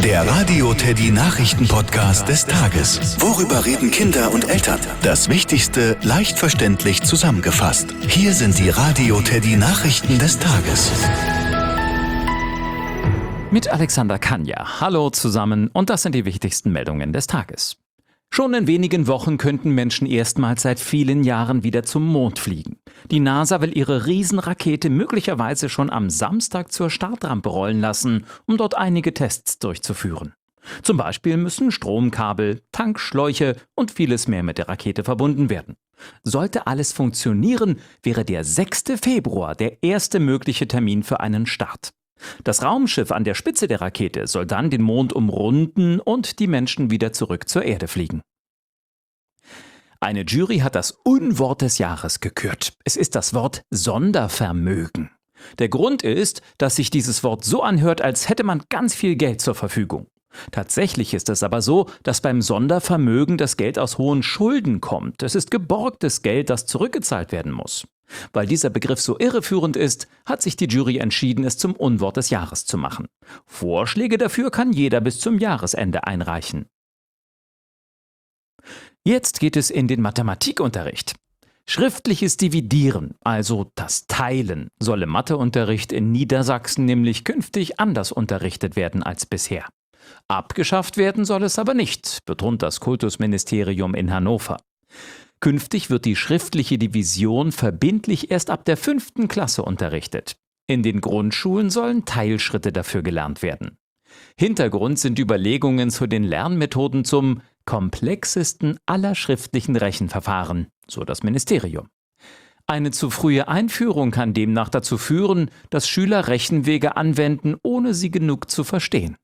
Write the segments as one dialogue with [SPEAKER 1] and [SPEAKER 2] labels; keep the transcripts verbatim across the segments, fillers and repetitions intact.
[SPEAKER 1] Der Radio Teddy Nachrichten-Podcast des Tages. Worüber reden Kinder und Eltern? Das Wichtigste leicht verständlich zusammengefasst. Hier sind die Radio Teddy Nachrichten des Tages.
[SPEAKER 2] Mit Alexander Kanja. Hallo zusammen und das sind die wichtigsten Meldungen des Tages. Schon in wenigen Wochen könnten Menschen erstmals seit vielen Jahren wieder zum Mond fliegen. Die NASA will ihre Riesenrakete möglicherweise schon am Samstag zur Startrampe rollen lassen, um dort einige Tests durchzuführen. Zum Beispiel müssen Stromkabel, Tankschläuche und vieles mehr mit der Rakete verbunden werden. Sollte alles funktionieren, wäre der sechster Februar der erste mögliche Termin für einen Start. Das Raumschiff an der Spitze der Rakete soll dann den Mond umrunden und die Menschen wieder zurück zur Erde fliegen. Eine Jury hat das Unwort des Jahres gekürt. Es ist das Wort Sondervermögen. Der Grund ist, dass sich dieses Wort so anhört, als hätte man ganz viel Geld zur Verfügung. Tatsächlich ist es aber so, dass beim Sondervermögen das Geld aus hohen Schulden kommt. Es ist geborgtes Geld, das zurückgezahlt werden muss. Weil dieser Begriff so irreführend ist, hat sich die Jury entschieden, es zum Unwort des Jahres zu machen. Vorschläge dafür kann jeder bis zum Jahresende einreichen. Jetzt geht es in den Mathematikunterricht. Schriftliches Dividieren, also das Teilen, soll im Matheunterricht in Niedersachsen nämlich künftig anders unterrichtet werden als bisher. Abgeschafft werden soll es aber nicht, betont das Kultusministerium in Hannover. Künftig wird die schriftliche Division verbindlich erst ab der fünften Klasse unterrichtet. In den Grundschulen sollen Teilschritte dafür gelernt werden. Hintergrund sind Überlegungen zu den Lernmethoden zum komplexesten aller schriftlichen Rechenverfahren, so das Ministerium. Eine zu frühe Einführung kann demnach dazu führen, dass Schüler Rechenwege anwenden, ohne sie genug zu verstehen.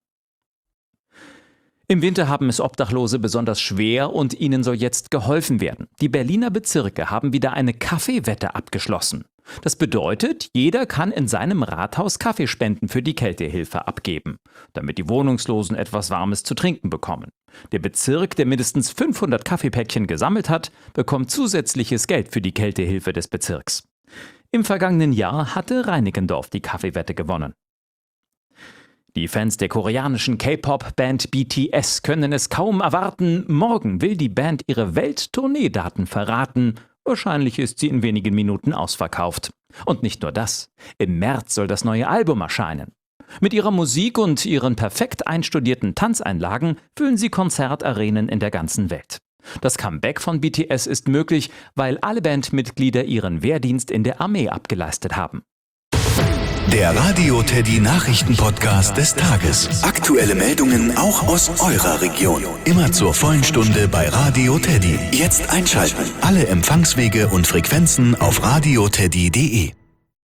[SPEAKER 2] Im Winter haben es Obdachlose besonders schwer und ihnen soll jetzt geholfen werden. Die Berliner Bezirke haben wieder eine Kaffeewette abgeschlossen. Das bedeutet, jeder kann in seinem Rathaus Kaffeespenden für die Kältehilfe abgeben, damit die Wohnungslosen etwas Warmes zu trinken bekommen. Der Bezirk, der mindestens fünfhundert Kaffeepäckchen gesammelt hat, bekommt zusätzliches Geld für die Kältehilfe des Bezirks. Im vergangenen Jahr hatte Reinickendorf die Kaffeewette gewonnen. Die Fans der koreanischen K-Pop-Band B T S können es kaum erwarten. Morgen will die Band ihre Welttourneedaten verraten. Wahrscheinlich ist sie in wenigen Minuten ausverkauft. Und nicht nur das. Im März soll das neue Album erscheinen. Mit ihrer Musik und ihren perfekt einstudierten Tanzeinlagen füllen sie Konzertarenen in der ganzen Welt. Das Comeback von B T S ist möglich, weil alle Bandmitglieder ihren Wehrdienst in der Armee abgeleistet haben.
[SPEAKER 1] Der Radio Teddy Nachrichten-Podcast des Tages. Aktuelle Meldungen auch aus eurer Region. Immer zur vollen Stunde bei Radio Teddy. Jetzt einschalten. Alle Empfangswege und Frequenzen auf radioteddy punkt de.